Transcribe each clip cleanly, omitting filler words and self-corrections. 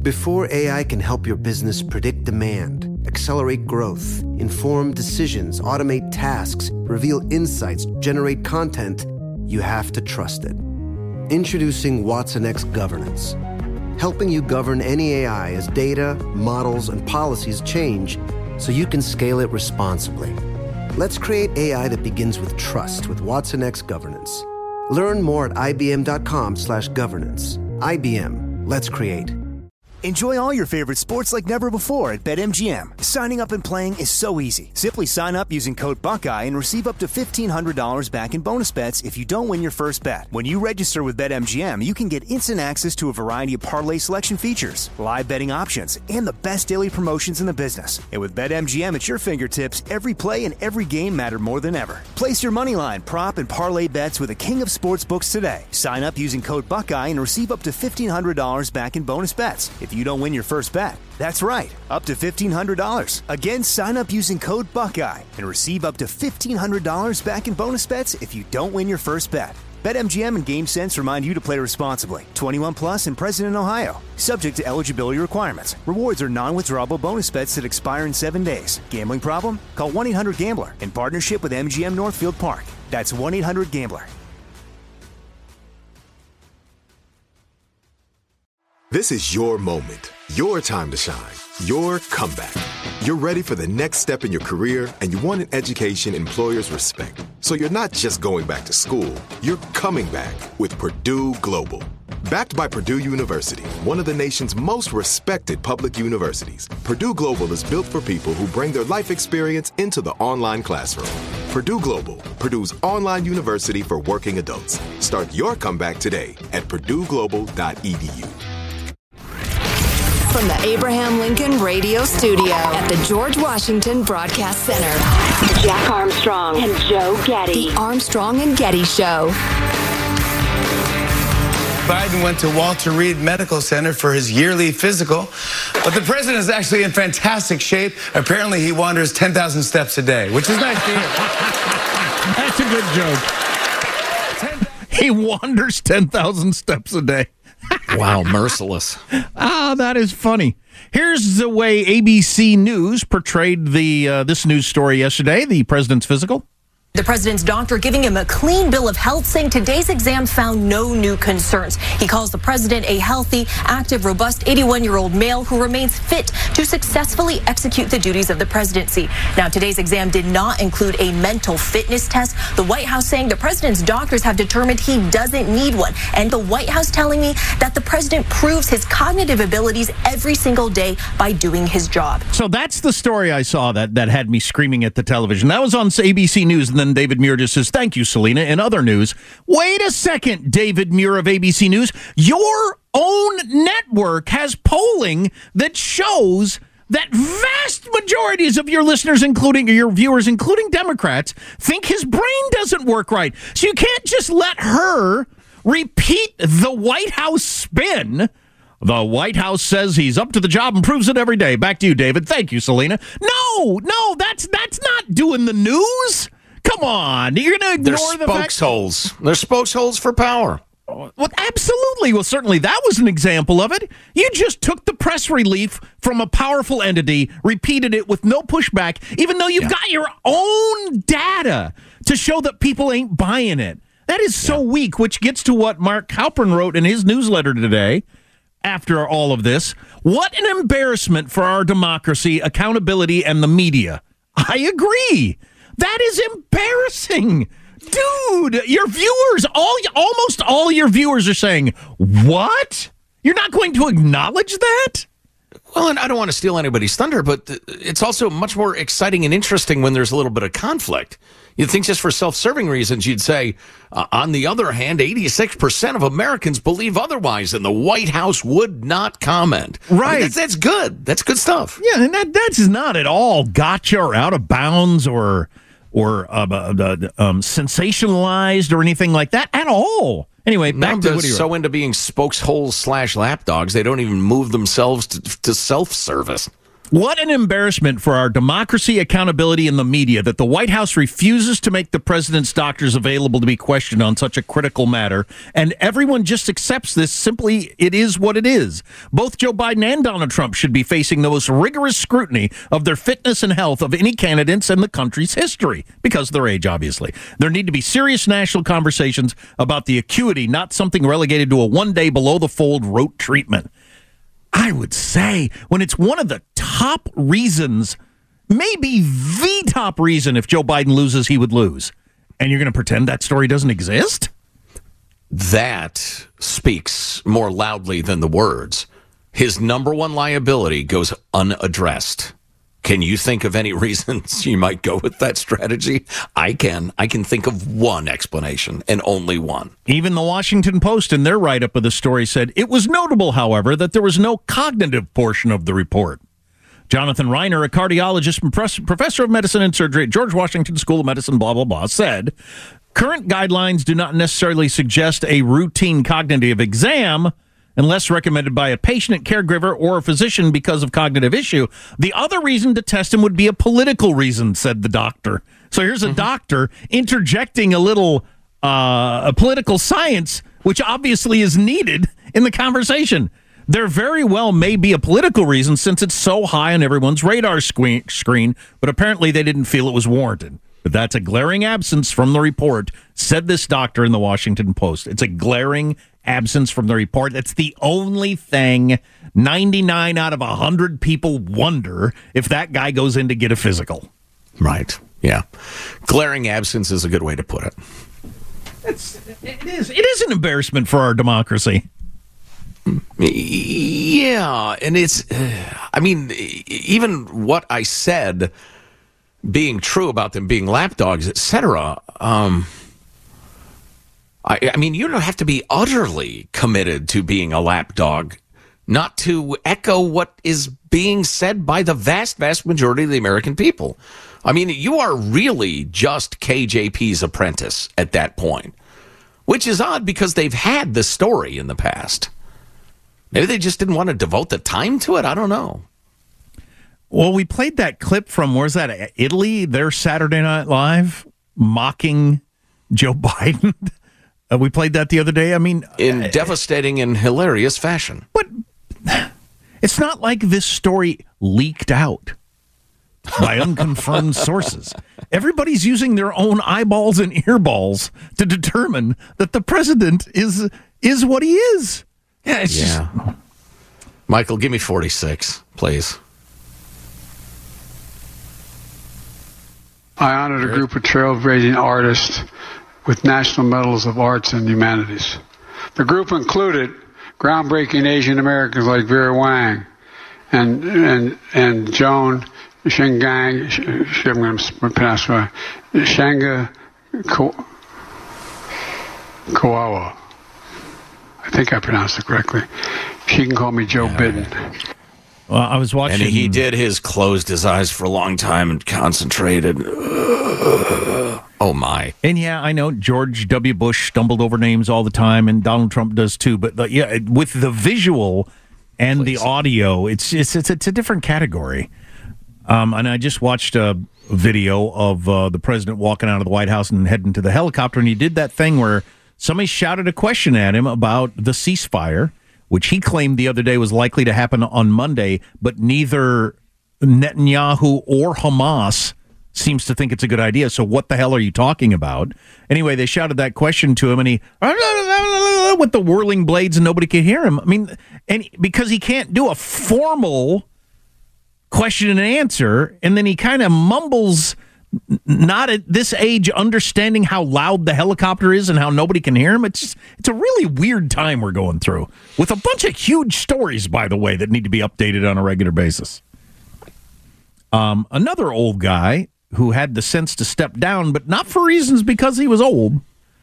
Before AI can help your business predict demand, accelerate growth, inform decisions, automate tasks, reveal insights, generate content, you have to trust it. Introducing watsonx Governance, helping you govern any AI as data, models, and policies change so you can scale it responsibly. Let's create AI that begins with trust with watsonx Governance. Learn more at ibm.com/governance. IBM. Let's create. Enjoy all your favorite sports like never before at BetMGM. Signing up and playing is so easy. Simply sign up using code Buckeye and receive up to $1,500 back in bonus bets if you don't win your first bet. When you register with BetMGM, you can get instant access to a variety of parlay selection features, live betting options, and the best daily promotions in the business. And with BetMGM at your fingertips, every play and every game matter more than ever. Place your moneyline, prop, and parlay bets with the king of sportsbooks today. Sign up using code Buckeye and receive up to $1,500 back in bonus bets if you don't win your first bet. That's right, up to $1,500. Again, sign up using code Buckeye and receive up to $1,500 back in bonus bets if you don't win your first bet. BetMGM and GameSense remind you to play responsibly. 21 plus and present in Ohio. Subject to eligibility requirements. Rewards are non-withdrawable bonus bets that expire in 7 days. Gambling problem? Call 1-800-GAMBLER in partnership with MGM Northfield Park. That's 1-800-GAMBLER. This is your moment, your time to shine, your comeback. You're ready for the next step in your career, and you want an education employers respect. So you're not just going back to school, you're coming back with Purdue Global. Backed by Purdue University, one of the nation's most respected public universities, Purdue Global is built for people who bring their life experience into the online classroom. Purdue Global, Purdue's online university for working adults. Start your comeback today at purdueglobal.edu. From the Abraham Lincoln Radio Studio at the George Washington Broadcast Center, Jack Armstrong and Joe Getty. The Armstrong and Getty Show. Biden went to Walter Reed Medical Center for his yearly physical, but the president is actually in fantastic shape. Apparently, he wanders 10,000 steps a day, which is nice to hear. That's a good joke. He wanders 10,000 steps a day. Wow, merciless. That is funny. Here's the way ABC News portrayed this news story yesterday, the president's physical. The president's doctor giving him a clean bill of health, saying today's exam found no new concerns. He calls the president a healthy, active, robust 81-year-old male who remains fit to successfully execute the duties of the presidency. Now, today's exam did not include a mental fitness test. The White House saying the president's doctors have determined he doesn't need one. And the White House telling me that the president proves his cognitive abilities every single day by doing his job. So that's the story I saw that had me screaming at the television. That was on ABC News, and then David Muir just says, "Thank you, Selena." In other news, wait a second, David Muir of ABC News, your own network has polling that shows that vast majorities of your listeners, including your viewers, including Democrats, think his brain doesn't work right. So you can't just let her repeat the White House spin. The White House says he's up to the job and proves it every day. Back to you, David. Thank you, Selena. No, that's not doing the news. Come on. You're going to ignore the fact... They're spokesholes for power. Well, absolutely. Well, certainly that was an example of it. You just took the press relief from a powerful entity, repeated it with no pushback, even though you've got your own data to show that people ain't buying it. That is so weak, which gets to what Mark Halperin wrote in his newsletter today. After all of this, what an embarrassment for our democracy, accountability, and the media. I agree. That is embarrassing. Dude, your viewers, almost all your viewers are saying, what? You're not going to acknowledge that? Well, and I don't want to steal anybody's thunder, but it's also much more exciting and interesting when there's a little bit of conflict. You'd think just for self-serving reasons, you'd say, on the other hand, 86% of Americans believe otherwise, and the White House would not comment. Right. I mean, that's good. That's good stuff. Yeah, and that's not at all gotcha or out of bounds or sensationalized or anything like that at all. Anyway, back to what you're so into being spokesholes /lapdogs, they don't even move themselves to self-service. What an embarrassment for our democracy, accountability, and the media that the White House refuses to make the president's doctors available to be questioned on such a critical matter, and everyone just accepts this. Simply, it is what it is. Both Joe Biden and Donald Trump should be facing the most rigorous scrutiny of their fitness and health of any candidates in the country's history, because of their age, obviously. There need to be serious national conversations about the acuity, not something relegated to a one-day below-the-fold rote treatment. I would say when it's one of the top reasons, maybe the top reason, if Joe Biden loses, he would lose. And you're going to pretend that story doesn't exist? That speaks more loudly than the words. His number one liability goes unaddressed. Can you think of any reasons you might go with that strategy? I can. I can think of one explanation, and only one. Even the Washington Post, in their write-up of the story, said, it was notable, however, that there was no cognitive portion of the report. Jonathan Reiner, a cardiologist and professor of medicine and surgery at George Washington School of Medicine, blah, blah, blah, said, current guidelines do not necessarily suggest a routine cognitive exam unless recommended by a patient, caregiver, or a physician because of cognitive issue. The other reason to test him would be a political reason, said the doctor. So here's a doctor interjecting a little political science, which obviously is needed in the conversation. There very well may be a political reason since it's so high on everyone's radar screen, but apparently they didn't feel it was warranted. But that's a glaring absence from the report, said this doctor in the Washington Post. It's a glaring absence from the report. That's the only thing 99 out of 100 people wonder if that guy goes in to get a physical. Right. Yeah. Glaring absence is a good way to put it. It is an embarrassment for our democracy. Yeah. And it's, I mean, even what I said being true about them being lapdogs, etc., I mean, you don't have to be utterly committed to being a lapdog not to echo what is being said by the vast, vast majority of the American people. I mean, you are really just KJP's apprentice at that point, which is odd because they've had the story in the past. Maybe they just didn't want to devote the time to it. I don't know. Well, we played that clip from, where's that, Italy, their Saturday Night Live, mocking Joe Biden. We played that the other day. I mean, in devastating and hilarious fashion. But it's not like this story leaked out by unconfirmed sources. Everybody's using their own eyeballs and earballs to determine that the president is what he is. Yeah, it's just... Michael, give me 46, please. I honored a group of trailblazing artists with National Medals of Arts and Humanities. The group included groundbreaking Asian Americans like Vera Wang and Joan Shengang, I'm going to pronounce right, Shanga Kawawa. I think I pronounced it correctly. She can call me Joe Biden. Well, I was watching... And he did closed his eyes for a long time and concentrated. Oh, my. And yeah, I know George W. Bush stumbled over names all the time, and Donald Trump does too. But with the visual and the audio, it's a different category. And I just watched a video of the president walking out of the White House and heading to the helicopter, and he did that thing where somebody shouted a question at him about the ceasefire, which he claimed the other day was likely to happen on Monday, but neither Netanyahu or Hamas seems to think it's a good idea. So what the hell are you talking about? Anyway, they shouted that question to him, and he with the whirling blades, and nobody could hear him. I mean, and because he can't do a formal question and answer, and then he kind of mumbles, not at this age understanding how loud the helicopter is and how nobody can hear him. It's a really weird time we're going through with a bunch of huge stories, by the way, that need to be updated on a regular basis. Another old guy who had the sense to step down, but not for reasons because he was old.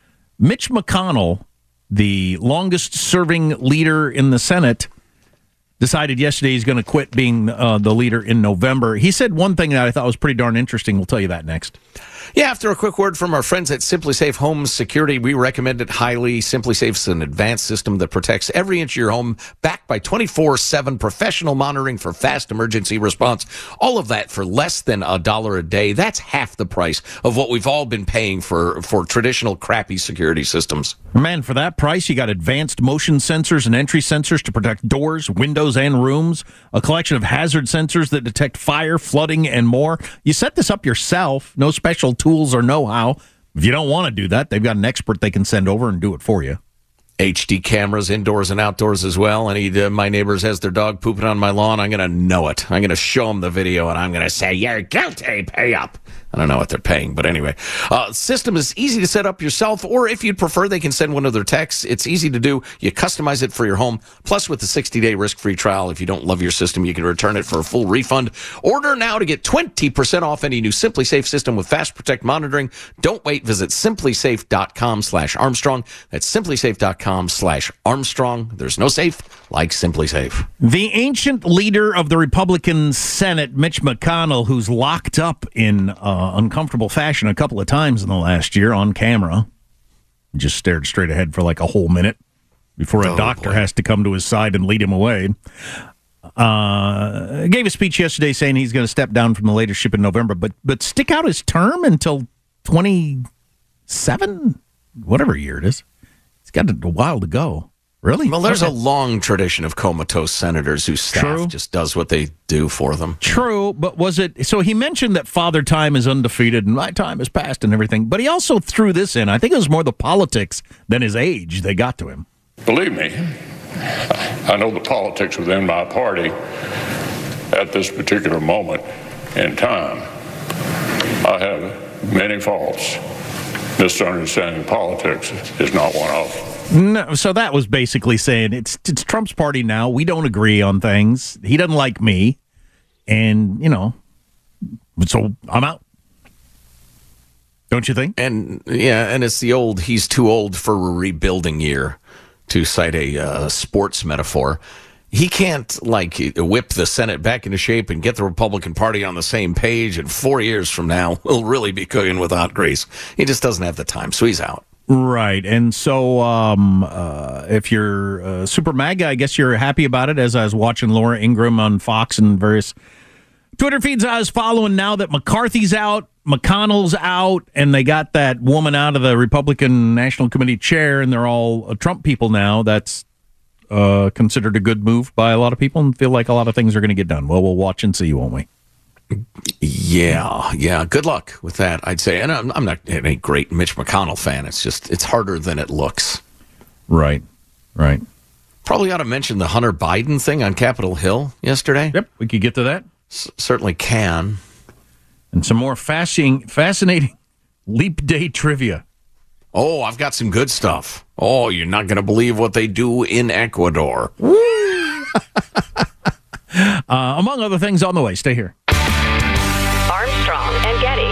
Mitch McConnell, the longest serving leader in the Senate, decided yesterday he's going to quit being the leader in November. He said one thing that I thought was pretty darn interesting. We'll tell you that next. Yeah, after a quick word from our friends at SimpliSafe Home Security, we recommend it highly. SimpliSafe's an advanced system that protects every inch of your home, backed by 24/7 professional monitoring for fast emergency response. All of that for less than $1 a day. That's half the price of what we've all been paying for traditional crappy security systems. Man, for that price, you got advanced motion sensors and entry sensors to protect doors, windows, and rooms, a collection of hazard sensors that detect fire, flooding, and more. You set this up yourself, no special tools or know-how. If you don't want to do that, they've got an expert they can send over and do it for you. HD cameras indoors and outdoors as well. Any my neighbors has their dog pooping on my lawn, I'm going to know it. I'm going to show them the video, and I'm going to say, you're guilty, pay up. I don't know what they're paying, but anyway. System is easy to set up yourself, or if you'd prefer, they can send one of their techs. It's easy to do. You customize it for your home. Plus, with the 60-day risk-free trial, if you don't love your system, you can return it for a full refund. Order now to get 20% off any new SimpliSafe system with Fast Protect monitoring. Don't wait. Visit SimpliSafe.com/Armstrong. That's SimpliSafe.com/Armstrong. There's no safe like SimpliSafe. The ancient leader of the Republican Senate, Mitch McConnell, who's locked up in uncomfortable fashion a couple of times in the last year on camera, just stared straight ahead for like a whole minute before a doctor has to come to his side and lead him away. Gave a speech yesterday saying he's going to step down from the leadership in November, but stick out his term until 27, whatever year it is. He's got a while to go. Really? Well, there's a long tradition of comatose senators whose staff just does what they do for them. True, but was it... So he mentioned that Father Time is undefeated and my time is past and everything, but he also threw this in. I think it was more the politics than his age they got to him. Believe me, I know the politics within my party at this particular moment in time. I have many faults. Misunderstanding politics is not one of them. No, so that was basically saying it's Trump's party now. We don't agree on things. He doesn't like me. And, so I'm out. Don't you think? And, yeah, and it's the old, he's too old for a rebuilding year, to cite a sports metaphor. He can't, whip the Senate back into shape and get the Republican Party on the same page, and 4 years from now, we'll really be cooking without grease. He just doesn't have the time, so he's out. Right, and so if you're Super MAGA, I guess you're happy about it, as I was watching Laura Ingraham on Fox and various Twitter feeds I was following now that McCarthy's out, McConnell's out, and they got that woman out of the Republican National Committee chair, and they're all Trump people now. That's considered a good move by a lot of people and feel like a lot of things are going to get done. Well, we'll watch and see, won't we? Yeah. Good luck with that, I'd say. And I'm not a great Mitch McConnell fan. It's harder than it looks. Right. Probably ought to mention the Hunter Biden thing on Capitol Hill yesterday. Yep, we could get to that. Certainly can. And some more fascinating Leap Day trivia. Oh, I've got some good stuff. Oh, you're not going to believe what they do in Ecuador. Among other things on the way. Stay here. Armstrong and Getty.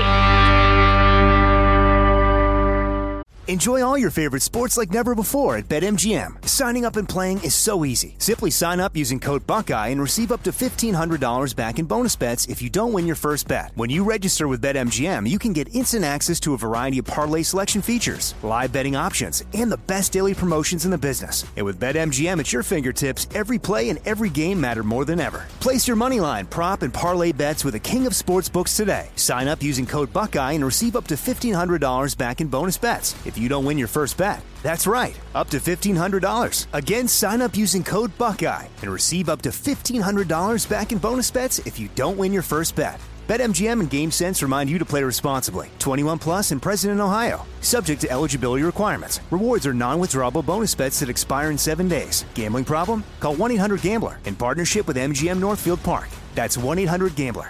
Enjoy all your favorite sports like never before at BetMGM. Signing up and playing is so easy. Simply sign up using code Buckeye and receive up to $1,500 back in bonus bets if you don't win your first bet. When you register with BetMGM, you can get instant access to a variety of parlay selection features, live betting options, and the best daily promotions in the business. And with BetMGM at your fingertips, every play and every game matter more than ever. Place your moneyline, prop, and parlay bets with the king of sportsbooks today. Sign up using code Buckeye and receive up to $1,500 back in bonus bets if you don't win your first bet. That's right, up to $1,500. Again, sign up using code Buckeye and receive up to $1,500 back in bonus bets if you don't win your first bet. BetMGM and GameSense remind you to play responsibly. 21 plus and present in Ohio. Subject to eligibility requirements. Rewards are non-withdrawable bonus bets that expire in 7 days. Gambling problem? Call 1-800-GAMBLER in partnership with MGM Northfield Park. That's 1-800-GAMBLER.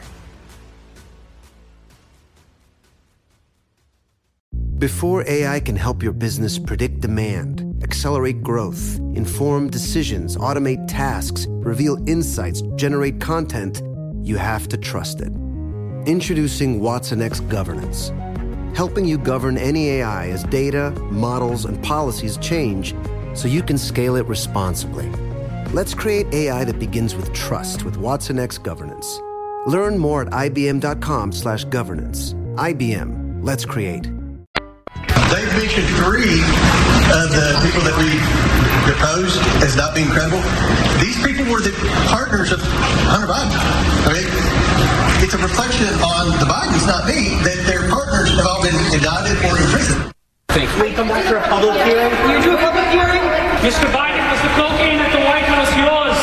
Before AI can help your business predict demand, accelerate growth, inform decisions, automate tasks, reveal insights, generate content, you have to trust it. Introducing Watson X Governance, helping you govern any AI as data, models, and policies change so you can scale it responsibly. Let's create AI that begins with trust with Watson X Governance. Learn more at ibm.com/governance. IBM. Let's create. They've mentioned 3 of the people that we deposed as not being credible. These people were the partners of Hunter Biden. Okay? It's a reflection on the Bidens, not me, that their partners have all been indicted or imprisoned. Thank you. We come back for a public hearing. You do a public hearing? Mr. Biden, was the cocaine at the White House yours?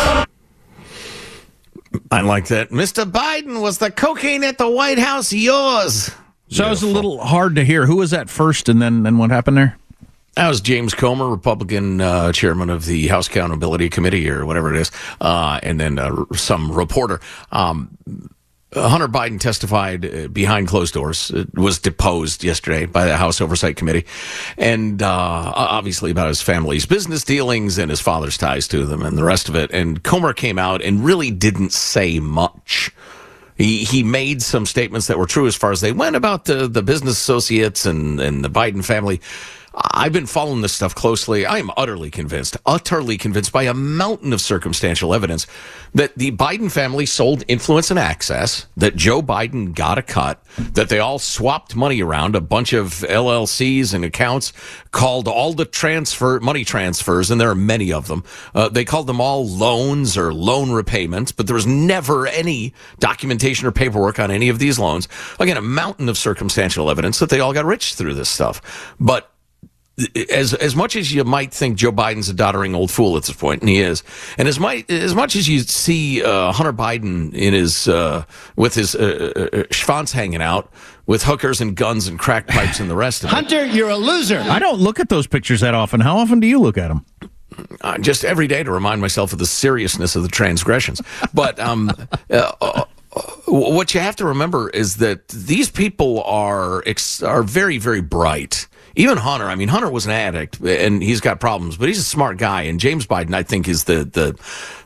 I like that. Mr. Biden, was the cocaine at the White House yours? So it was a little hard to hear. Who was that first, and then what happened there? That was James Comer, Republican chairman of the House Accountability Committee, or whatever it is, and then some reporter. Hunter Biden testified behind closed doors, was deposed yesterday by the House Oversight Committee, and obviously about his family's business dealings and his father's ties to them and the rest of it. And Comer came out and really didn't say much. He made some statements that were true as far as they went about the business associates and the Biden family. I've been following this stuff closely. I am utterly convinced by a mountain of circumstantial evidence that the Biden family sold influence and access, that Joe Biden got a cut, that they all swapped money around, a bunch of LLCs and accounts, called all the money transfers, and there are many of them. They called them all loans or loan repayments, but there was never any documentation or paperwork on any of these loans. Again, a mountain of circumstantial evidence that they all got rich through this stuff. But as much as you might think Joe Biden's a doddering old fool at this point, and he is, and as much as you see Hunter Biden in his with his schwanz hanging out with hookers and guns and crack pipes and the rest of it. Hunter, you're a loser. I don't look at those pictures that often. How often do you look at them? Just every day to remind myself of the seriousness of the transgressions. But what you have to remember is that these people are very, very bright. Even Hunter, I mean, Hunter was an addict, and he's got problems, but he's a smart guy. And James Biden, I think, is the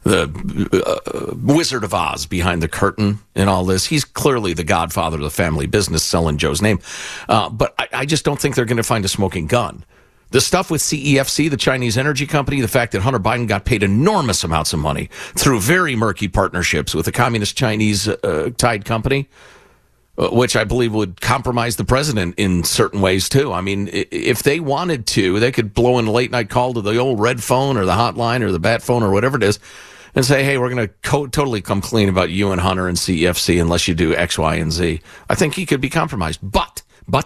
Wizard of Oz behind the curtain in all this. He's clearly the godfather of the family business, selling Joe's name. But I just don't think they're going to find a smoking gun. The stuff with CEFC, the Chinese energy company, the fact that Hunter Biden got paid enormous amounts of money through very murky partnerships with a communist Chinese tied company, which I believe would compromise the president in certain ways, too. I mean, if they wanted to, they could blow in a late-night call to the old red phone or the hotline or the bat phone or whatever it is and say, hey, we're going to totally come clean about you and Hunter and CEFC unless you do X, Y, and Z. I think he could be compromised. But,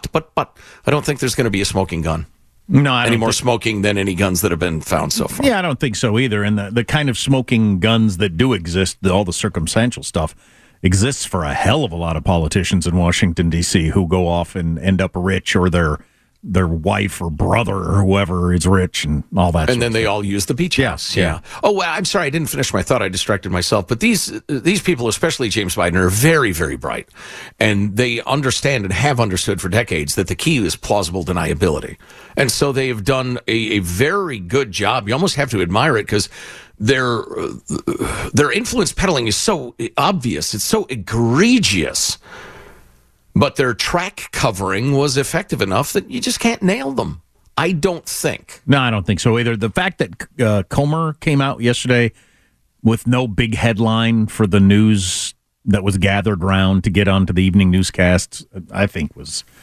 I don't think there's going to be a smoking gun. No, I don't any more smoking than any guns that have been found so far. Yeah, I don't think so either. And the kind of smoking guns that do exist, all the circumstantial stuff, exists for a hell of a lot of politicians in Washington, D.C. who go off and end up rich, or their wife or brother or whoever is rich and all that. And then they all use the beach house. Yeah. Oh, well, I'm sorry, I didn't finish my thought. I distracted myself. But these people, especially James Biden, are very, very bright. And they understand and have understood for decades that the key is plausible deniability. And so they have done a very good job. You almost have to admire it because their influence peddling is so obvious. It's so egregious. But their track covering was effective enough that you just can't nail them. I don't think. No, I don't think so either. The fact that Comer came out yesterday with no big headline for the news that was gathered round to get onto the evening newscasts, I think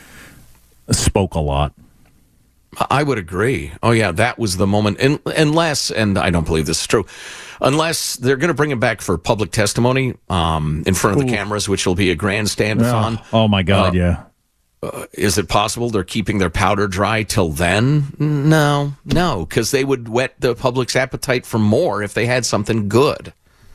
spoke a lot. I would agree. Oh, yeah, that was the moment. Unless, and I don't believe this is true, unless they're going to bring him back for public testimony in front of the cameras, which will be a grandstand-a-thon. Oh, my God, yeah. Is it possible they're keeping their powder dry till then? No, because they would whet the public's appetite for more if they had something good.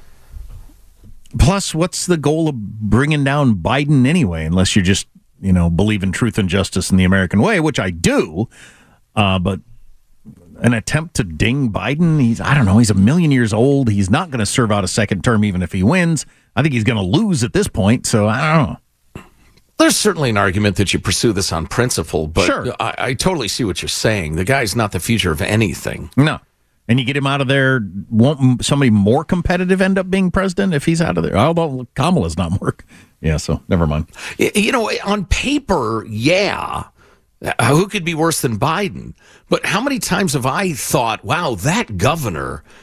Plus, what's the goal of bringing down Biden anyway, unless you just, believe in truth and justice in the American way, which I do. But an attempt to ding Biden, he's a million years old. He's not going to serve out a second term even if he wins. I think he's going to lose at this point, so I don't know. There's certainly an argument that you pursue this on principle, but sure. I totally see what you're saying. The guy's not the future of anything. No. And you get him out of there, won't somebody more competitive end up being president if he's out of there? Although Kamala's not more. Yeah, so never mind. On paper, yeah. Who could be worse than Biden? But how many times have I thought, wow, that governor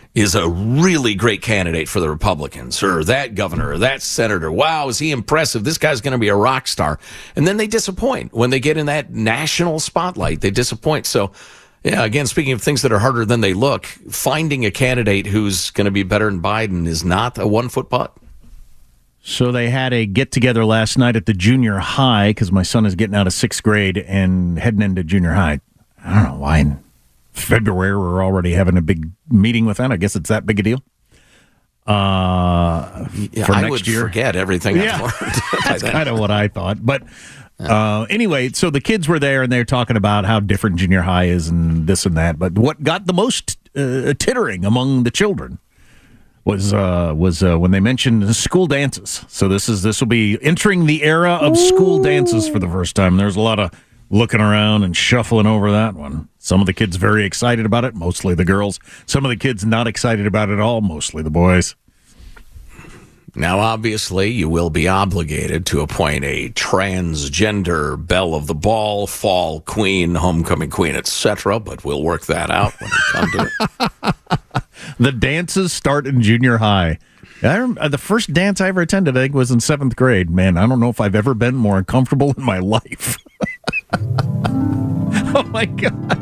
is a really great candidate for the Republicans, or that governor, or that senator. Wow, is he impressive? This guy's going to be a rock star. And then they disappoint. When they get in that national spotlight, they disappoint. So, yeah, again, speaking of things that are harder than they look, finding a candidate who's going to be better than Biden is not a one-foot putt. So they had a get-together last night at the junior high because my son is getting out of 6th grade and heading into junior high. I don't know why in February we're already having a big meeting with that. I guess it's that big a deal. For I next would year. Forget everything I've learned. That's kind of what I thought. But anyway, so the kids were there and they're talking about how different junior high is and this and that. But what got the most tittering among the children was when they mentioned school dances. So this will be entering the era of school dances for the first time. There's a lot of looking around and shuffling over that one. Some of the kids very excited about it, mostly the girls. Some of the kids not excited about it at all, mostly the boys. Now, obviously, you will be obligated to appoint a transgender belle of the ball, fall queen, homecoming queen, etc., but we'll work that out when we come to it. The dances start in junior high. The first dance I ever attended, I think, was in 7th grade. Man, I don't know if I've ever been more uncomfortable in my life. Oh, my God.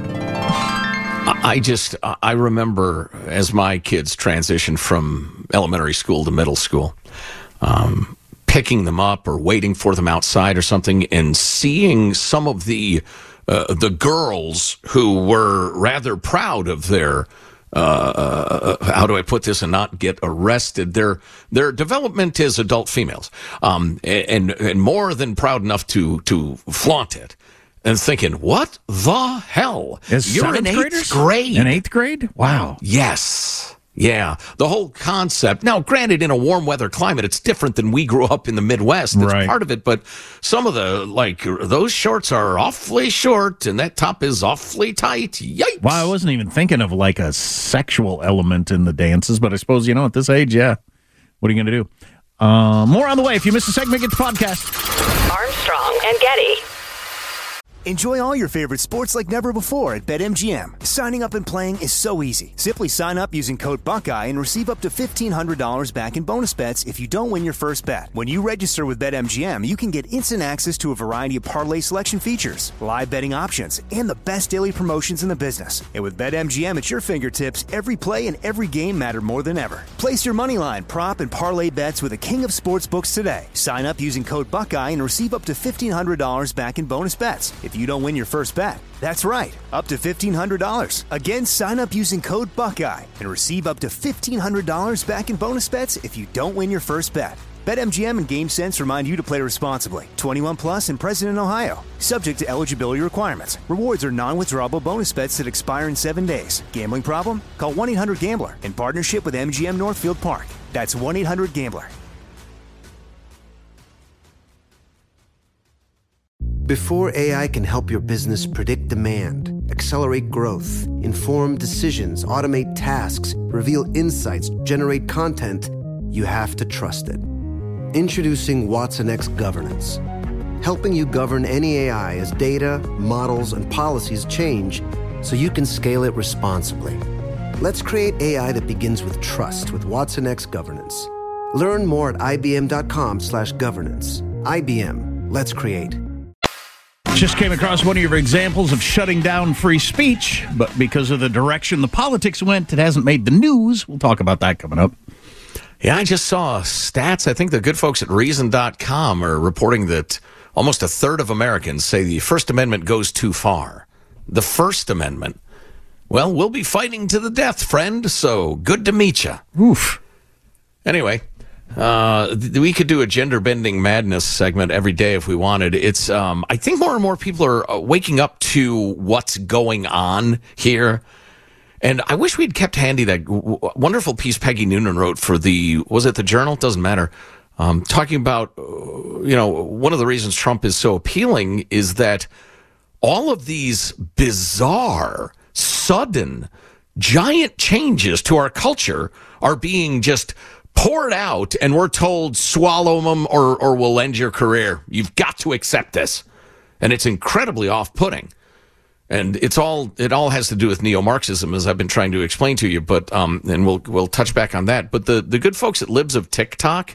I remember as my kids transitioned from elementary school to middle school, picking them up or waiting for them outside or something and seeing some of the girls who were rather proud of their how do I put this and not get arrested? Their development as adult females, and more than proud enough to flaunt it. And thinking, what the hell? You're in 8th grade. In 8th grade? Wow. Yes. Yeah. The whole concept. Now, granted, in a warm weather climate, it's different than we grew up in the Midwest. That's part of it. But some of those shorts are awfully short and that top is awfully tight. Yikes. Well, I wasn't even thinking of like a sexual element in the dances, but I suppose, at this age, yeah. What are you going to do? More on the way. If you missed a segment, get the podcast. Armstrong and Getty. Enjoy all your favorite sports like never before at BetMGM. Signing up and playing is so easy. Simply sign up using code Buckeye and receive up to $1,500 back in bonus bets if you don't win your first bet. When you register with BetMGM, you can get instant access to a variety of parlay selection features, live betting options, and the best daily promotions in the business. And with BetMGM at your fingertips, every play and every game matter more than ever. Place your moneyline, prop, and parlay bets with the king of sportsbooks today. Sign up using code Buckeye and receive up to $1,500 back in bonus bets if you don't win your first bet. That's right, up to $1,500. Again, sign up using code Buckeye and receive up to $1,500 back in bonus bets if you don't win your first bet. BetMGM and GameSense remind you to play responsibly. 21 plus and present in Ohio. Subject to eligibility requirements. Rewards are non-withdrawable bonus bets that expire in 7 days. Gambling problem? Call 1-800-GAMBLER in partnership with MGM Northfield Park. That's 1-800-GAMBLER. Before AI can help your business predict demand, accelerate growth, inform decisions, automate tasks, reveal insights, generate content, you have to trust it. Introducing watsonx Governance, helping you govern any AI as data, models, and policies change so you can scale it responsibly. Let's create AI that begins with trust with watsonx Governance. Learn more at ibm.com/governance. IBM, let's create. Just came across one of your examples of shutting down free speech, but because of the direction the politics went, it hasn't made the news. We'll talk about that coming up. Yeah, I just saw stats. I think the good folks at Reason.com are reporting that almost a third of Americans say the First Amendment goes too far. The First Amendment. Well, we'll be fighting to the death, friend, so good to meet you. Oof. Anyway, we could do a gender-bending madness segment every day if we wanted. It's, I think more and more people are waking up to what's going on here. And I wish we'd kept handy that wonderful piece Peggy Noonan wrote for was it the Journal? Doesn't matter. Talking about, one of the reasons Trump is so appealing is that all of these bizarre, sudden, giant changes to our culture are being just poured out, and we're told, swallow them or we'll end your career. You've got to accept this. And it's incredibly off-putting. And it all has to do with neo-Marxism, as I've been trying to explain to you. But and we'll touch back on that. But the good folks at Libs of TikTok,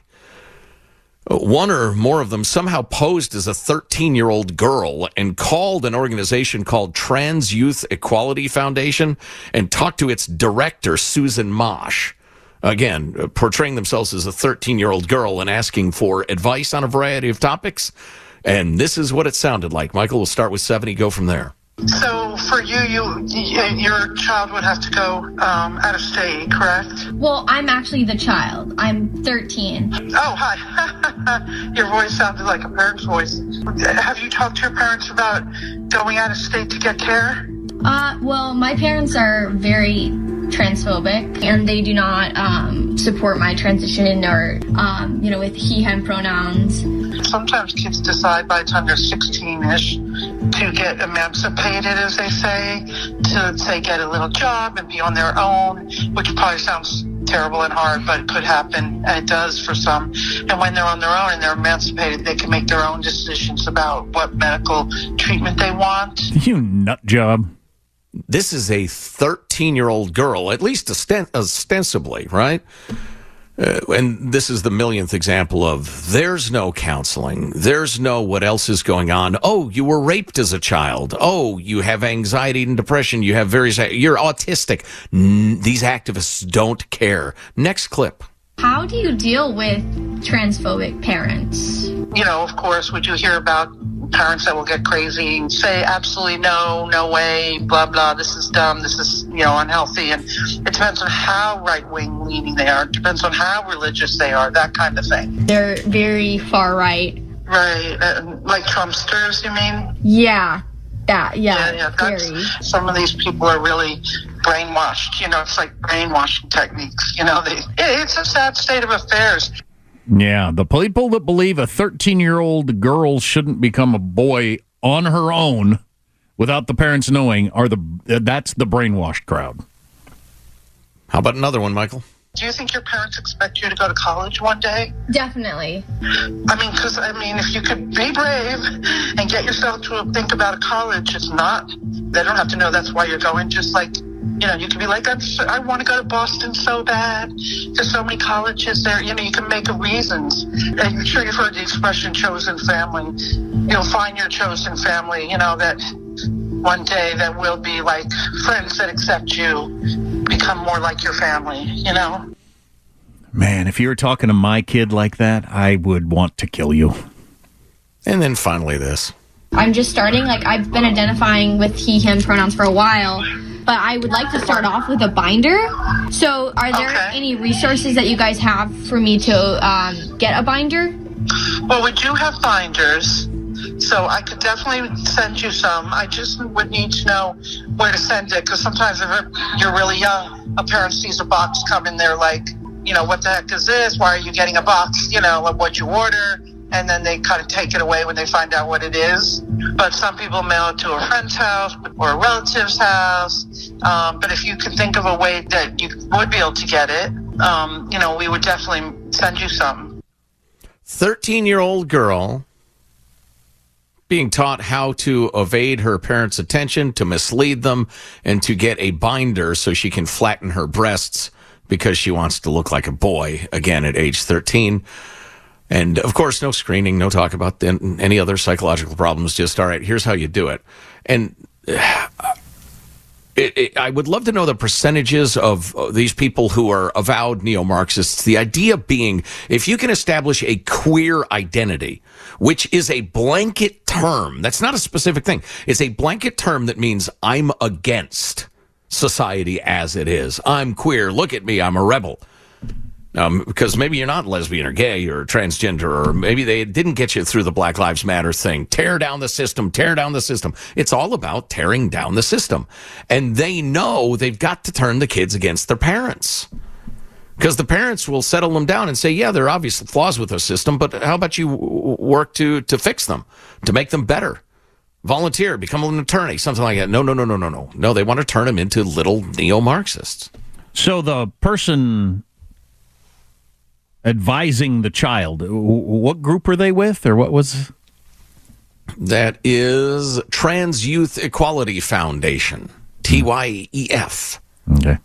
one or more of them somehow posed as a 13-year-old girl and called an organization called Trans Youth Equality Foundation and talked to its director, Susan Mosh. Again, portraying themselves as a 13-year-old girl and asking for advice on a variety of topics. And this is what it sounded like. Michael, we'll start with 70, go from there. So for your child would have to go out of state, correct? Well, I'm actually the child. I'm 13. Oh, hi. Your voice sounded like a parent's voice. Have you talked to your parents about going out of state to get care? Well, my parents are very transphobic, and they do not support my transition or, with he, him pronouns. Sometimes kids decide by the time they're 16-ish to get emancipated, as they say, to, say, get a little job and be on their own, which probably sounds terrible and hard, but it could happen, and it does for some. And when they're on their own and they're emancipated, they can make their own decisions about what medical treatment they want. You nut job. This is a 13-year-old girl, at least ostensibly, right? And this is the millionth example of there's no counseling. There's no what else is going on. Oh, you were raped as a child. Oh, you have anxiety and depression. You have you're autistic. These activists don't care. Next clip. How do you deal with transphobic parents? Of course, we do hear about parents that will get crazy and say absolutely no way, blah, blah, this is dumb, this is, unhealthy. And it depends on how right-wing leaning they are. It depends on how religious they are, that kind of thing. They're very far right. Right. Like Trumpsters, you mean? Yeah. Very. Some of these people are really brainwashed. It's like brainwashing techniques. It's a sad state of affairs. Yeah, the people that believe a 13-year-old girl shouldn't become a boy on her own without the parents knowing that's the brainwashed crowd. How about another one, Michael? Do you think your parents expect you to go to college one day? Definitely. Because if you could be brave and get yourself to think about a college, they don't have to know that's why you're going. Just like, you can be like, I want to go to Boston so bad. There's so many colleges there. You can make reasons. And I'm sure you've heard the expression chosen family. You'll find your chosen family, that one day that will be like friends that accept you, become more like your family, Man, if you were talking to my kid like that, I would want to kill you. And then finally this. I'm just starting. I've been identifying with he, him pronouns for a while. But I would like to start off with a binder. So are there any resources that you guys have for me to get a binder? Well, we do have binders. So I could definitely send you some. I just would need to know where to send it. Because sometimes if you're really young, a parent sees a box come in there like, what the heck is this? Why are you getting a box? What'd you order? And then they kind of take it away when they find out what it is. But some people mail it to a friend's house or a relative's house. But if you can think of a way that you would be able to get it, we would definitely send you some. 13-year-old girl being taught how to evade her parents' attention, to mislead them, and to get a binder so she can flatten her breasts because she wants to look like a boy, again, at age 13. And, of course, no screening, no talk about any other psychological problems. Just, all right, here's how you do it. And I would love to know the percentages of these people who are avowed neo-Marxists. The idea being, if you can establish a queer identity, which is a blanket term, that's not a specific thing. It's a blanket term that means I'm against society as it is. I'm queer. Look at me. I'm a rebel. Because maybe you're not lesbian or gay or transgender, or maybe they didn't get you through the Black Lives Matter thing. Tear down the system, tear down the system. It's all about tearing down the system. And they know they've got to turn the kids against their parents. Because the parents will settle them down and say, yeah, there are obvious flaws with the system, but how about you work to fix them, to make them better? Volunteer, become an attorney, something like that. No. No, they want to turn them into little neo-Marxists. So the person advising the child, what group were they with, or what was? That is Trans Youth Equality Foundation, TYEF. Okay.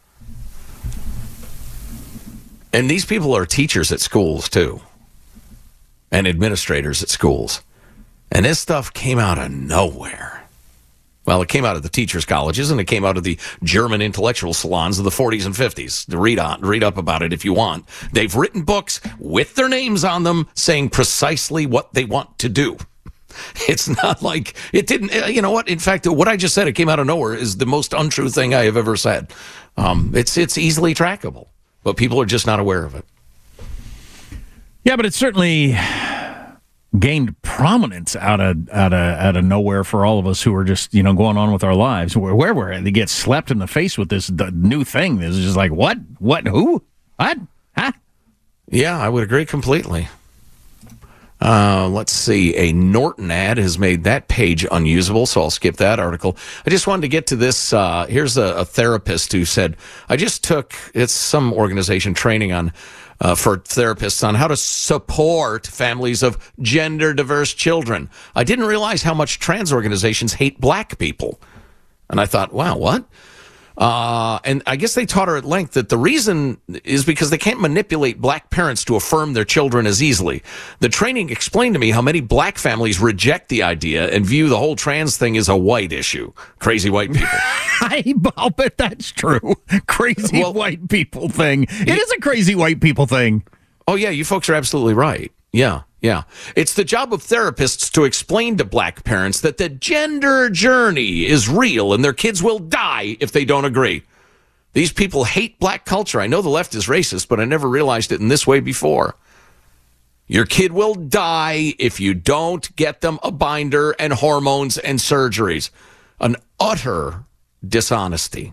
And these people are teachers at schools, too, and administrators at schools. And this stuff came out of nowhere. Well, it came out of the teachers' colleges, and it came out of the German intellectual salons of the 40s and 50s. Read up about it if you want. They've written books with their names on them saying precisely what they want to do. It's not like it didn't, you know what? In fact, what I just said, it came out of nowhere, is the most untrue thing I have ever said. It's easily trackable, but people are just not aware of it. Yeah, but it certainly gained prominence out of nowhere for all of us who are just, going on with our lives. Where we're at, they get slapped in the face with this new thing. This is just like, what, who, what, huh? Yeah, I would agree completely. Let's see. A Norton ad has made that page unusable, so I'll skip that article. I just wanted to get to this. Here's a therapist who said, it's some organization training on for therapists on how to support families of gender-diverse children. I didn't realize how much trans organizations hate black people. And I thought, wow, what? And I guess they taught her at length that the reason is because they can't manipulate black parents to affirm their children as easily. The training explained to me how many black families reject the idea and view the whole trans thing as a white issue. Crazy white people. I'll bet that's true. Crazy white people thing. It is a crazy white people thing. Oh, yeah, you folks are absolutely right. Yeah. It's the job of therapists to explain to black parents that the gender journey is real and their kids will die if they don't agree. These people hate black culture. I know the left is racist, but I never realized it in this way before. Your kid will die if you don't get them a binder and hormones and surgeries. An utter dishonesty.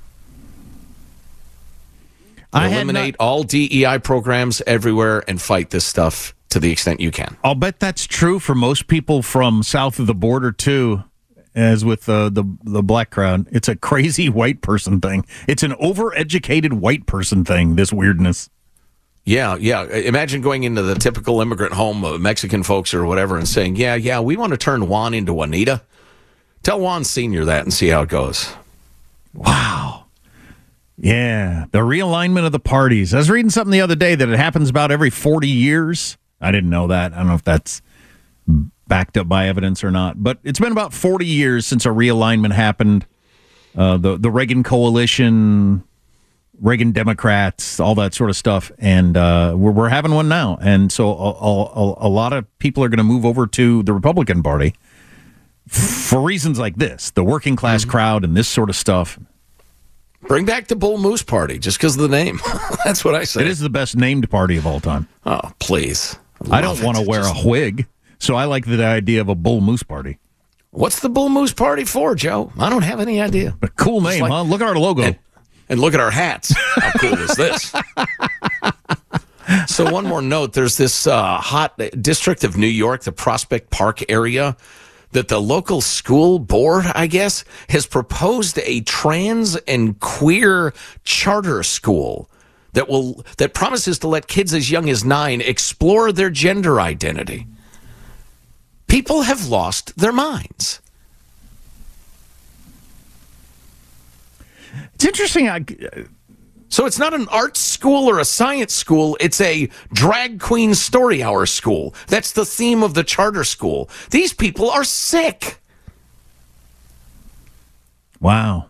Eliminate all DEI programs everywhere and fight this stuff to the extent you can. I'll bet that's true for most people from south of the border, too, as with the black crowd. It's a crazy white person thing. It's an overeducated white person thing, this weirdness. Yeah. Imagine going into the typical immigrant home of Mexican folks or whatever and saying, yeah, we want to turn Juan into Juanita. Tell Juan Sr. that and see how it goes. Wow. Yeah, the realignment of the parties. I was reading something the other day that it happens about every 40 years. I didn't know that. I don't know if that's backed up by evidence or not. But it's been about 40 years since a realignment happened. The Reagan coalition, Reagan Democrats, all that sort of stuff. And we're having one now. And so a lot of people are going to move over to the Republican Party for reasons like this, the working class crowd and this sort of stuff. Bring back the Bull Moose Party just because of the name. That's what I say. It is the best named party of all time. Oh, please. I don't want to wear a wig, so I like the idea of a Bull Moose Party. What's the Bull Moose Party for, Joe? I don't have any idea. A cool name, huh? Look at our logo. And look at our hats. How cool is this? So one more note. There's this hot district of New York, the Prospect Park area, that the local school board, I guess, has proposed a trans and queer charter school that promises to let kids as young as 9 explore their gender identity. People have lost their minds. It's interesting. So it's not an art school or a science school. It's a drag queen story hour school. That's the theme of the charter school. These people are sick. Wow.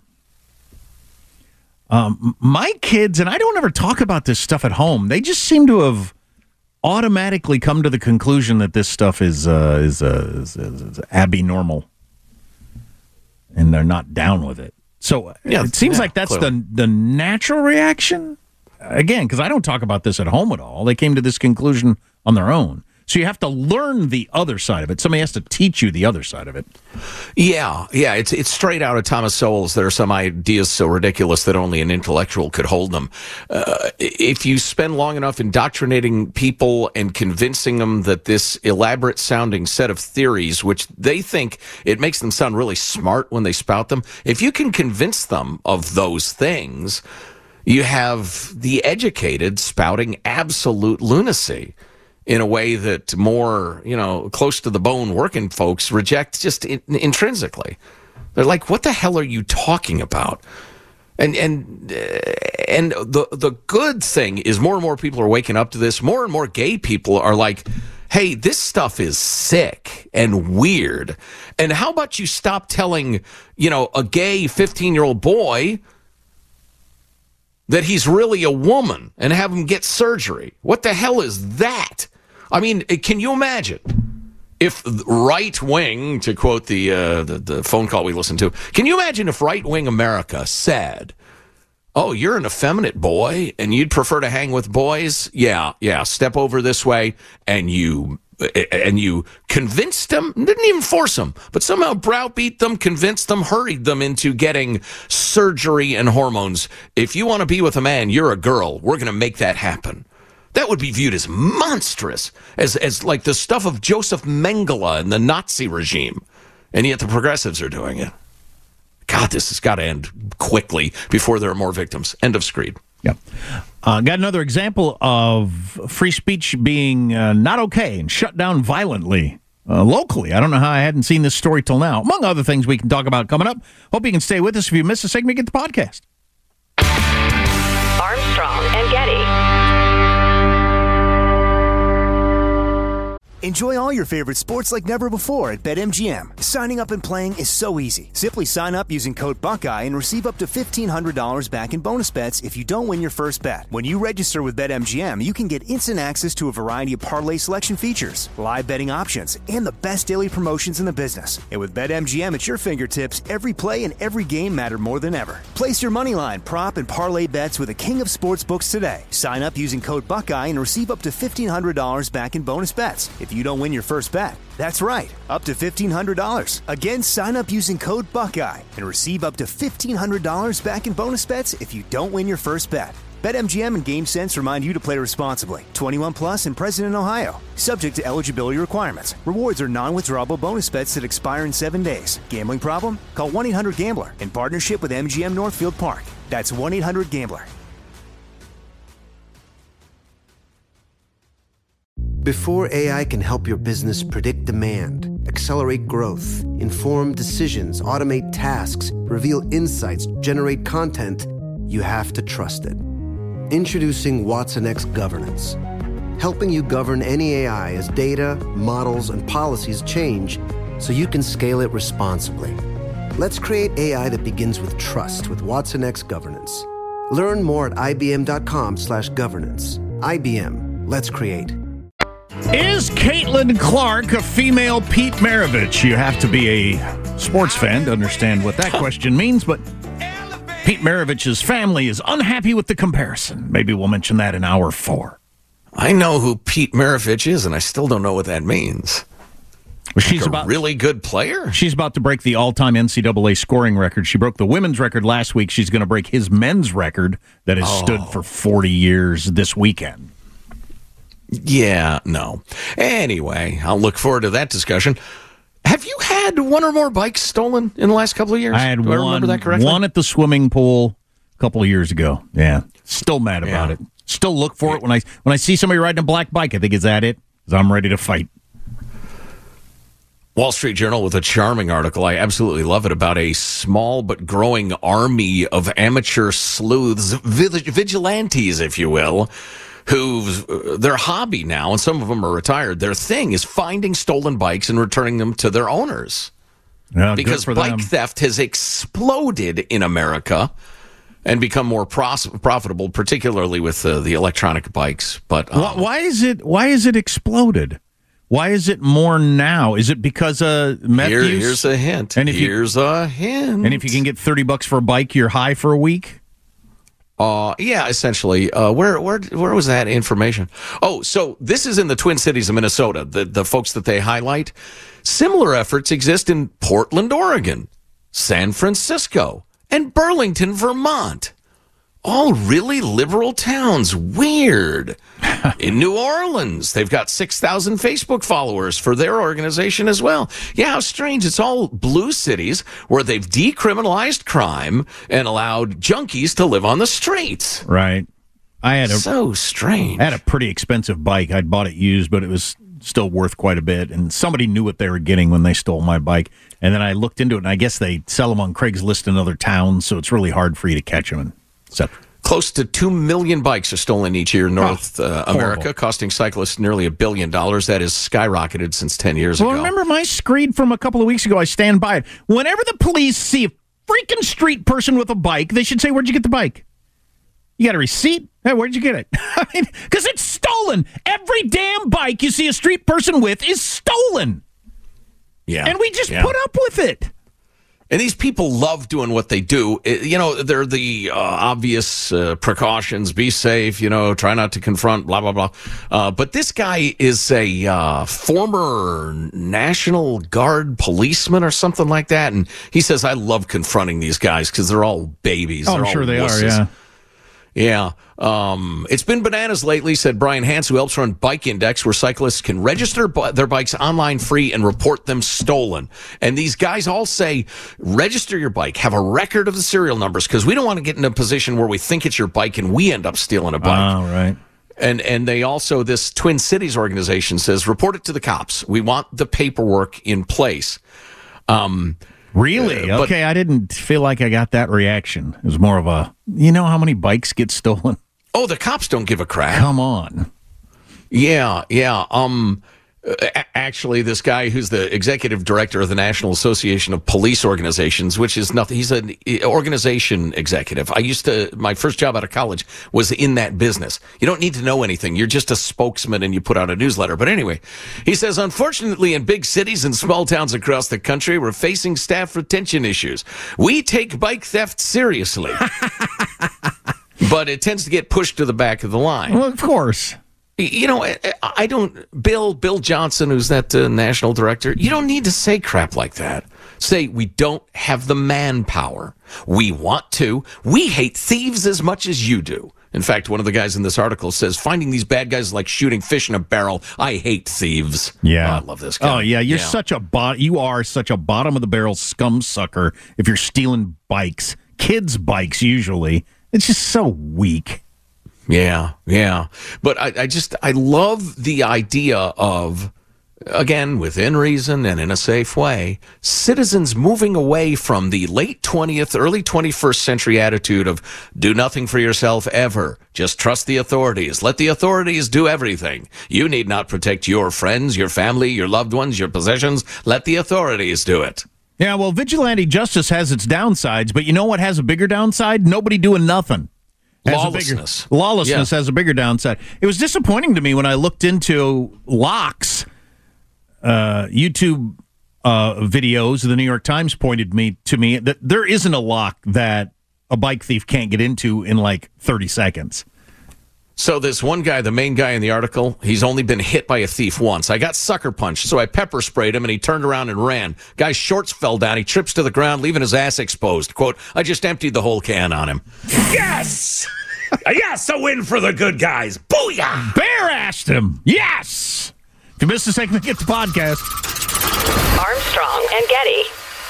My kids, and I don't ever talk about this stuff at home, they just seem to have automatically come to the conclusion that this stuff is abnormal. And they're not down with it. So it seems like that's the natural reaction. Again, because I don't talk about this at home at all. They came to this conclusion on their own. So you have to learn the other side of it. Somebody has to teach you the other side of it. Yeah. It's straight out of Thomas Sowell's. There are some ideas so ridiculous that only an intellectual could hold them. If you spend long enough indoctrinating people and convincing them that this elaborate sounding set of theories, which they think it makes them sound really smart when they spout them, if you can convince them of those things, you have the educated spouting absolute lunacy. in a way that more, close to the bone working folks reject just intrinsically. They're like, what the hell are you talking about? And the good thing is more and more people are waking up to this. More and more gay people are like, hey, this stuff is sick and weird. And how about you stop telling, a gay 15-year-old boy that he's really a woman and have him get surgery? What the hell is that? I mean, can you imagine if right wing, to quote the phone call we listened to, can you imagine if right wing America said, oh, you're an effeminate boy and you'd prefer to hang with boys? Yeah, step over this way. And you convinced them, didn't even force them, but somehow browbeat them, convinced them, hurried them into getting surgery and hormones. If you want to be with a man, you're a girl. We're going to make that happen. That would be viewed as monstrous, as like the stuff of Joseph Mengele and the Nazi regime. And yet the progressives are doing it. God, this has got to end quickly before there are more victims. End of screed. Yeah. Got another example of free speech being not okay and shut down violently locally. I don't know how I hadn't seen this story till now. Among other things we can talk about coming up. Hope you can stay with us. If you miss a segment, get the podcast. Armstrong and Getty. Enjoy all your favorite sports like never before at BetMGM. Signing up and playing is so easy. Simply sign up using code Buckeye and receive up to $1,500 back in bonus bets if you don't win your first bet. When you register with BetMGM, you can get instant access to a variety of parlay selection features, live betting options, and the best daily promotions in the business. And with BetMGM at your fingertips, every play and every game matter more than ever. Place your moneyline, prop, and parlay bets with the king of sportsbooks today. Sign up using code Buckeye and receive up to $1,500 back in bonus bets if you don't win your first bet. That's right, up to $1,500. Again, sign up using code Buckeye and receive up to $1,500 back in bonus bets if you don't win your first bet. BetMGM and GameSense remind you to play responsibly. 21 plus and present in Ohio. Subject to eligibility requirements. Rewards are non-withdrawable bonus bets that expire in 7 days. Gambling problem? Call 1-800-GAMBLER in partnership with MGM Northfield Park. That's 1-800-GAMBLER. Before AI can help your business predict demand, accelerate growth, inform decisions, automate tasks, reveal insights, generate content, you have to trust it. Introducing Watson X Governance, helping you govern any AI as data, models, and policies change so you can scale it responsibly. Let's create AI that begins with trust with Watson X Governance. Learn more at ibm.com/governance. IBM, let's create. Is Caitlin Clark a female Pete Maravich? You have to be a sports fan to understand what that question means, but Pete Maravich's family is unhappy with the comparison. Maybe we'll mention that in hour 4. I know who Pete Maravich is, and I still don't know what that means. Well, she's a really good player. She's about to break the all-time NCAA scoring record. She broke the women's record last week. She's going to break his men's record that has stood for 40 years this weekend. Yeah, no. Anyway, I'll look forward to that discussion. Have you had one or more bikes stolen in the last couple of years? I had Do I remember that correctly? One at the swimming pool a couple of years ago. Yeah, still mad about it. Still look for it when I see somebody riding a black bike. I think, is that it? Because I'm ready to fight. Wall Street Journal with a charming article. I absolutely love it, about a small but growing army of amateur sleuths, vigilantes, if you will, who's their hobby now, and some of them are retired, their thing is finding stolen bikes and returning them to their owners. Yeah, because bike theft has exploded in America and become more profitable, particularly with the electronic bikes. But why is it exploded? Why is it more now? Is it because meth use? Here's a hint. And here's a hint. And if you can get $30 for a bike, you're high for a week? Yeah, essentially. Where was that information? Oh, so this is in the Twin Cities of Minnesota, the folks that they highlight. Similar efforts exist in Portland, Oregon, San Francisco, and Burlington, Vermont. All really liberal towns. Weird. In New Orleans, they've got 6,000 Facebook followers for their organization as well. Yeah, how strange. It's all blue cities where they've decriminalized crime and allowed junkies to live on the streets. Right. so strange. I had a pretty expensive bike. I'd bought it used, but it was still worth quite a bit. And somebody knew what they were getting when they stole my bike. And then I looked into it, and I guess they sell them on Craigslist in other towns, so it's really hard for you to catch them. And close to 2 million bikes are stolen each year in North America, costing cyclists nearly $1 billion. That has skyrocketed since 10 years ago. Well, remember my screed from a couple of weeks ago? I stand by it. Whenever the police see a freaking street person with a bike, they should say, "Where'd you get the bike? You got a receipt? Hey, where'd you get it?" I mean, because it's stolen. Every damn bike you see a street person with is stolen. Yeah. And we just put up with it. And these people love doing what they do. They're the obvious precautions, be safe, try not to confront, blah, blah, blah. But this guy is a former National Guard policeman or something like that. And he says, "I love confronting these guys because they're all babies." Oh, I'm sure they are, yeah. Yeah. It's been bananas lately, said Brian Hance, who helps run Bike Index, where cyclists can register their bikes online free and report them stolen. And these guys all say, register your bike, have a record of the serial numbers, because we don't want to get in a position where we think it's your bike and we end up stealing a bike. Oh, right. And they also, this Twin Cities organization says, report it to the cops. We want the paperwork in place. Really? Okay, I didn't feel like I got that reaction. It was more of a, how many bikes get stolen? Oh, the cops don't give a crap. Come on. Yeah. Actually, this guy who's the executive director of the National Association of Police Organizations, which is nothing, he's an organization executive. My first job out of college was in that business. You don't need to know anything. You're just a spokesman and you put out a newsletter. But anyway, he says, unfortunately, in big cities and small towns across the country, we're facing staff retention issues. We take bike theft seriously, but it tends to get pushed to the back of the line. Well, of course. I don't, Bill Johnson, who's that national director, you don't need to say crap like that. Say, we don't have the manpower. We want to. We hate thieves as much as you do. In fact, one of the guys in this article says, finding these bad guys is like shooting fish in a barrel. I hate thieves. Yeah. Oh, I love this guy. Oh, yeah. You are such a bottom of the barrel scum sucker if you're stealing bikes. Kids' bikes, usually. It's just so weak. Yeah. But I love the idea of, again, within reason and in a safe way, citizens moving away from the late 20th, early 21st century attitude of do nothing for yourself ever. Just trust the authorities. Let the authorities do everything. You need not protect your friends, your family, your loved ones, your possessions. Let the authorities do it. Yeah, well, vigilante justice has its downsides, but you know what has a bigger downside? Nobody doing nothing. Lawlessness has a bigger downside. It was disappointing to me when I looked into locks. YouTube videos, the New York Times pointed to me that there isn't a lock that a bike thief can't get into in like 30 seconds. So this one guy, the main guy in the article, he's only been hit by a thief once. I got sucker punched, so I pepper sprayed him, and he turned around and ran. Guy's shorts fell down. He trips to the ground, leaving his ass exposed. Quote, I just emptied the whole can on him. Yes! Yes, a win for the good guys. Booyah! Bare-assed him. Yes! If you missed a segment, get the podcast. Armstrong and Getty.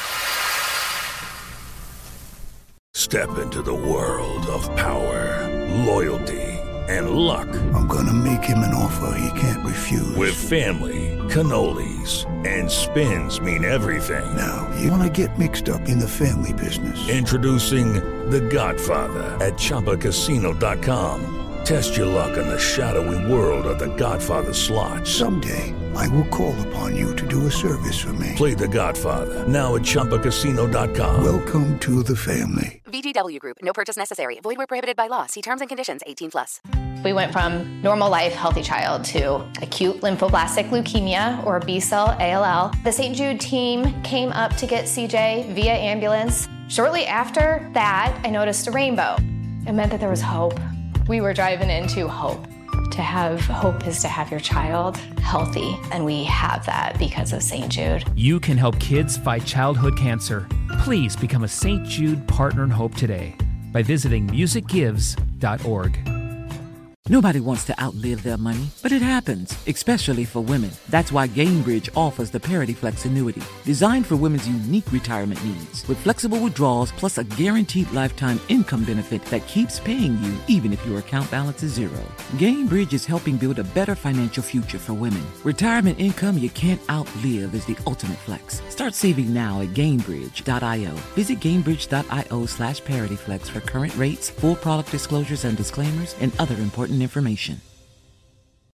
Step into the world of power, loyalty, and luck. I'm gonna make him an offer he can't refuse. With family, cannolis, and spins mean everything. Now, you wanna get mixed up in the family business. Introducing The Godfather at ChumbaCasino.com. Test your luck in the shadowy world of The Godfather slot. Someday, I will call upon you to do a service for me. Play The Godfather, now at ChumbaCasino.com. Welcome to the family. VGW Group. No purchase necessary. Void where prohibited by law. See terms and conditions. 18+. We went from normal life, healthy child to acute lymphoblastic leukemia, or B-cell ALL. The St. Jude team came up to get CJ via ambulance. Shortly after that, I noticed a rainbow. It meant that there was hope. We were driving into hope. To have hope is to have your child healthy, and we have that because of St. Jude. You can help kids fight childhood cancer. Please become a St. Jude Partner in Hope today by visiting musicgives.org. Nobody wants to outlive their money, but it happens, especially for women. That's why Gainbridge offers the Parity Flex annuity, designed for women's unique retirement needs, with flexible withdrawals plus a guaranteed lifetime income benefit that keeps paying you even if your account balance is zero. Gainbridge is helping build a better financial future for women. Retirement income you can't outlive is the ultimate flex. Start saving now at Gainbridge.io. Visit Gainbridge.io/ParityFlex for current rates, full product disclosures and disclaimers, and other important information.